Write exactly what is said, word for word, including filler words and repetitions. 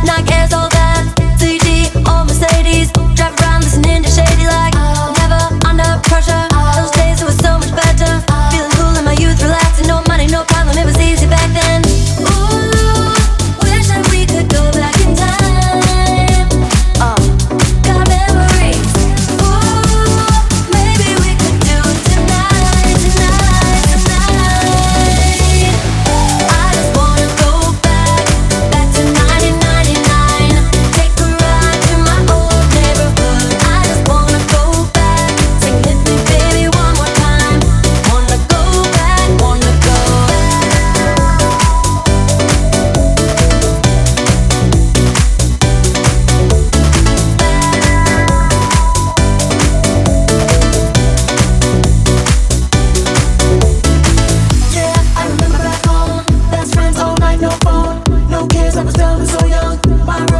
Nike Airs, all that. three D or Mercedes. Drive around listening to Shady like never under pressure. Those days it was so much better. Feeling cool in my youth, relaxing, no money, no problem. It was easy back then. Ooh, wish that we could go back in time. Uh, got memories. Ooh, maybe we could do it tonight, tonight, tonight. I just wanna go back, back to nineteen ninety-nine. Take a ride to my old neighborhood. I just wanna go back, sing hit me baby one more time. Wanna go back, wanna go Yeah, I remember back home. Best friends all night, no phone, no cares. I was dumb and so young. My